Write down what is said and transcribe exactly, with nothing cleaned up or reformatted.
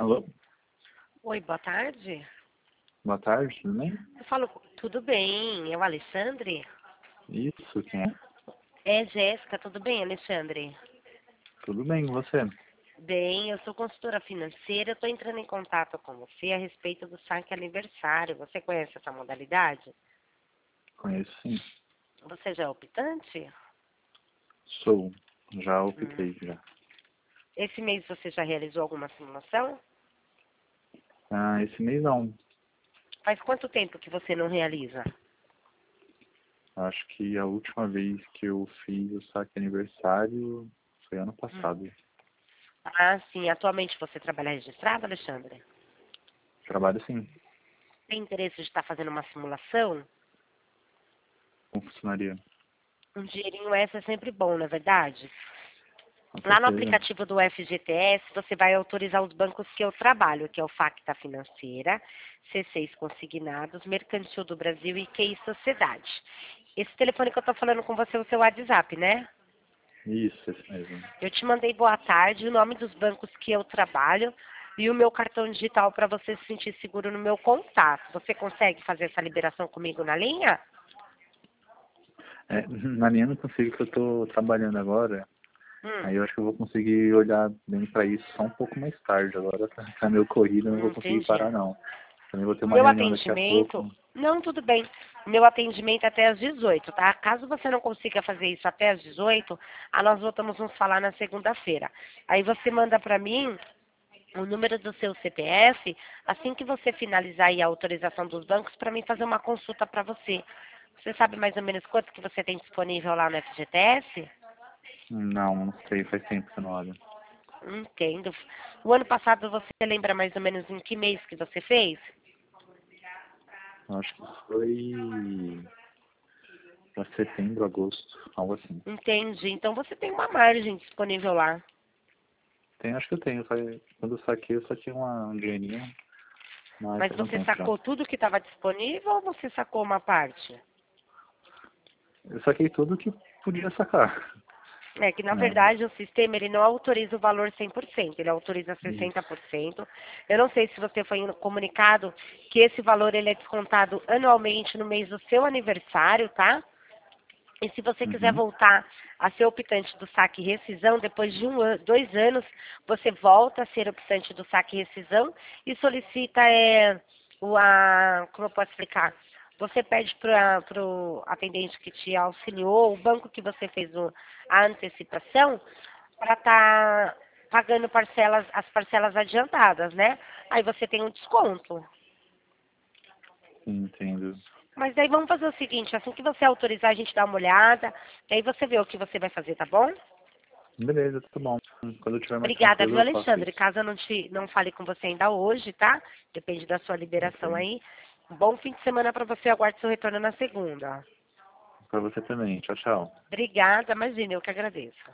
Alô? Oi, boa tarde. Boa tarde, tudo bem? Eu falo, tudo bem? É o Alexandre? Isso, quem é? É, Jéssica, tudo bem, Alexandre? Tudo bem, e você? Bem, eu sou consultora financeira, eu estou entrando em contato com você a respeito do saque aniversário. Você conhece essa modalidade? Conheço sim. Você já é optante? Sou. Já Hum. optei já. Esse mês você já realizou alguma simulação? Ah, esse mês não. Faz quanto tempo que você não realiza? Acho que a última vez que eu fiz o saque aniversário foi ano Hum. passado. Ah, sim. Atualmente você trabalha registrado, Alexandre? Trabalho sim, Tem interesse de estar fazendo uma simulação? com funcionaria. Um dinheirinho extra é sempre bom, não é verdade? Com Lá no certeza. aplicativo do F G T S, você vai autorizar os bancos que eu trabalho, que é o Facta Financeira, C seis Consignados, Mercantil do Brasil e Q I Sociedade. Esse telefone que eu estou falando com você é o seu WhatsApp, né? Isso, esse mesmo. Eu te mandei boa tarde, o nome dos bancos que eu trabalho e o meu cartão digital para você se sentir seguro no meu contato. Você consegue fazer essa liberação comigo na linha? É, na linha eu não consigo, que eu tô trabalhando agora. Hum, Aí eu acho que eu vou conseguir olhar bem pra isso só um pouco mais tarde. Agora tá, tá meio corrido, eu não vou conseguir entendi. parar não. Também vou ter O uma meu reunião daqui a atendimento, pouco. não, tudo bem. O meu atendimento é até às dezoito, tá? Caso você não consiga fazer isso até às dezoito, ah, nós voltamos a nos falar na segunda-feira. Aí você manda para mim o número do seu C P F, assim que você finalizar aí a autorização dos bancos, para mim fazer uma consulta para você. Você sabe mais ou menos quanto que você tem disponível lá no F G T S? Não, não sei, faz tempo que eu não olho. Entendo. O ano passado você lembra mais ou menos em que mês que você fez? Eu acho que foi para setembro, agosto, algo assim. Entendi. Então você tem uma margem disponível lá. Tem, acho que eu tenho. Só, quando eu saquei, eu só tinha uma, um dinheirinho, mas Mas faz um você tempo já. sacou tudo que estava disponível ou você sacou uma parte? Eu saquei tudo que podia sacar. É que, na É, verdade, o sistema ele não autoriza o valor cem por cento, ele autoriza sessenta por isso. cento. Eu não sei se você foi comunicado que esse valor ele é descontado anualmente no mês do seu aniversário, tá? E se você quiser Uhum. voltar a ser optante do saque e rescisão, depois de um an dois anos, você volta a ser optante do saque e rescisão e solicita é, o, a, como eu posso explicar? Você pede para o atendente que te auxiliou, o banco que você fez o, a antecipação, para estar pagando parcelas, as parcelas adiantadas, né? Aí você tem um desconto. Entendo. Mas daí vamos fazer o seguinte, assim que você autorizar, a gente dá uma olhada, e aí você vê o que você vai fazer, tá bom? Beleza, tá bom. Quando eu estiver mais Obrigada, tranquilo, viu, eu faço Alexandre? isso. Caso eu não, te, não fale com você ainda hoje, tá? Depende da sua liberação Ok. aí. Bom fim de semana para você, aguarde seu retorno na segunda. Pra você também. Tchau, tchau. Obrigada, imagina, eu que agradeço.